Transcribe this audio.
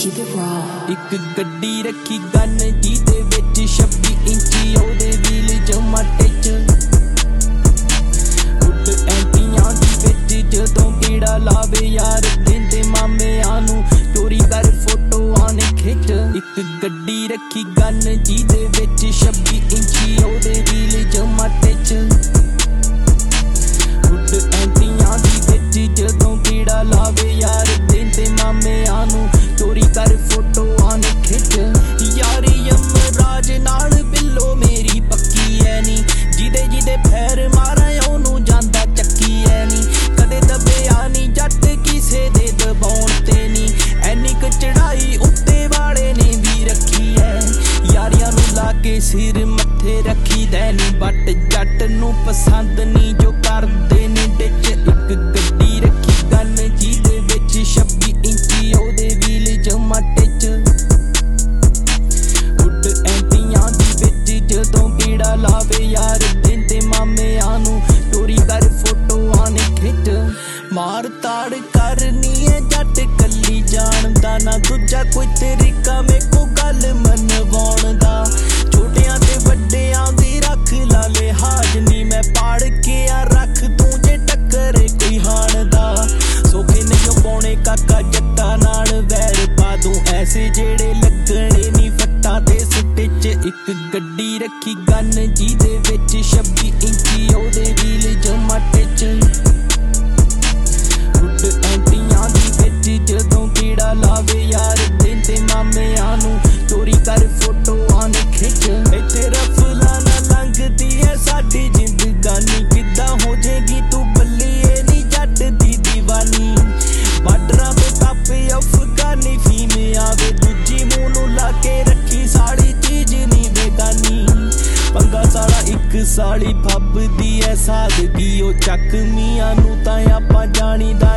keep it raw. ਇੱਕ ਗੱਡੀ ਰੱਖੀ ਗਨ ਜਿਹਦੇ ਵਿੱਚ 26 ਇੰਚੀ ਉਹਦੇ ਵੀਲ ਜਮਾਟੇ ਚ ਉੱਡ ਐਂਟੀਆਂ ਦੀ ਵਿੱਚ ਜਦੋਂ ਕੀੜਾ ਲਾਵੇ ਯਾਰ ਦਿੰਦੇ ਮਾਮਿਆਂ ਨੂੰ ਚੋਰੀ ਕਰ ਫੋਟੋਆਂ ਨੇ ਖਿੱਚ ਇੱਕ ਗੱਡੀ ਰੱਖੀ ਗਨ ਜਿਹਦੇ ਵਿੱਚ 26 ਇੰਚੀ ਉਹਦੇ ਵੀਲ ਜਮਾਟੇ ਚ ਉੱਡ ਐਂਟੀਆਂ ਦੀ ਵਿੱਚ ਜਦੋਂ ਕੀੜਾ ਲਾਵੇ ਯਾਰ ਦਿੰਦੇ ਮਾਮਿਆਂ ਨੂੰ ਚੋਰੀ ਕਰ ਫੋਟੋਆਂ ਨੇ ਖਿੱਚ ਯਾਰੀ ਯਮਰਾਜ ਨਾਲ ਬਿੱਲੋ ਮੇਰੀ ਪੱਕੀ ਐ ਨੀ ਜਿਹਦੇ ਫੈਰ ਮਾਰਾਂ ਉਹਨੂੰ ਜਾਂਦਾ ਚੱਕੀ ਐ ਨੀ ਕਦੇ ਦਬਿਆ ਨੀ ਜੱਟ ਕਿਸੇ ਦੇ ਦਬਾਉਣ ਤੇ ਨੀ ਐਨੀ ਕੁ ਚੜਾਈ ਉੱਤੇ ਵਾਲੇ ਨੇ ਵੀ ਰੱਖੀ ਐ ਯਾਰੀਆਂ ਨੂੰ ਲਾ ਕੇ ਸਿਰ ਮੱਥੇ ਰੱਖੀ ਦਾ ਨੀ ਬੱਟ ਜੱਟ ਨੂੰ ਪਸੰਦ ਨੀ ਜੋ ਕਰਦੇ ਨੇ ਡਿੱਚ ਇੱਕ ਗੱਡੀ ਰੱਖੀ ਗਨ ਜਿਹਦੇ ਵਿੱਚ 26 ਇੰਚੀ ਉਹਦੇ ਵੀਲ ਜਮਾਟੇ ਚ ਉੱਡ ਐਂਟੀਆਂ ਦੀ ਵਿੱਚ ਜਦੋਂ ਕੀੜਾ ਲਾਵੇ ਯਾਰ ਦਿੰਦੇ ਮਾਮਿਆਂ ਨੂੰ ਚੋਰੀ ਕਰ ਫੋਟੋਆਂ ਨੇ ਖਿੱਚ ਮਾਰ ਤਾੜ ਕਰਨੀ ਐ ਜੱਟ ਕੱਲੀ ਜਾਣਦਾ ਨਾ ਦੂਜਾ ਕੋਈ ਤਰੀਕਾ ਮੇ ਕੋ ਗੱਲ ਮਨਵਾਉਣ ਦਾ ਛੋਟਿਆਂ ਤੇ ਵੱਡਿਆਂ ਦੀ ਰੱਖ ਲਾ ਲਿਹਾਜ਼ ਨੀ ਮੈਂ ਪਾੜ ਕੇ ਆ ਰੱਖ ਤੂੰ ਜੇ ਟੱਕਰੇ ਕੋਈ ਹਾਣ ਦਾ ਸੋਖੇ ਨਹੀਂ ਪਾਉਣੇ ਕਾਕਾ ਜੱਟਾਂ ਨਾਲ ਵੈਰ ਪਾ ਦੂੰ ਐਸੇ ਜਿਹੜੇ ਲੱਗਣੇ ਨੀ ਫੱਟਾਂ ਤੇ ਸਿੱਟੇ ਚ ਇੱਕ ਗੱਡੀ ਰੱਖੀ ਗਨ ਜਿਹਦੇ ਵਿੱਚ 26 ਇੰਚੀ ਉਹਦੇ ਵੀਲ ਜਮਾਟੇ ਚ ਉੱਡ ਐਂਟੀਆਂ ਦੀ ਵਿੱਚ ਜਦੋਂ ਕੀੜਾ ਲਾਵੇ ਯਾਰ ਦਿੰਦੇ ਮਾਮਿਆਂ ਨੂੰ ਚੋਰੀ ਕਰ ਫੋਟੋਆਂ ਨੇ ਖਿੱਚ ਇੱਥੇ ਰਫਲਾਂ ਨਾ ਲੰਘਦੀ ਐ ਸਾਡੀ ਜ਼ਿੰਦਗਾਨੀ ਕਿੱਦਾਂ ਹੋ ਜੇਗੀ ਤੂੰ ਬੱਲੀਏ ਨੀ ਜੱਟ ਦੀ ਦੀਵਾਨੀ ਬਾਰਡਰਾਂ ਤੇ ਟੱਪੇ ਅਫਗਾਨੀ ਫੀਮ ਆਵੇ ਦੂਜੀ ਮੂੰਹ ਨੂੰ ਲਾ ਕੇ ਰੱਖੀ ਸਾਲੀ ਚੀਜ਼ ਨੀ ਬੇਗਾਨੀ ਪੰਗਾ ਸਾਲਾ ਇੱਕ ਸਾਲੀ ਫੱਬਦੀ ਐ ਸਾਦਗੀ ਉਹ ਚੱਕ ਮੀਆਂ ਨੂੰ ਤਾਂ ਆਪਾਂ ਜਾਣੀਦਾ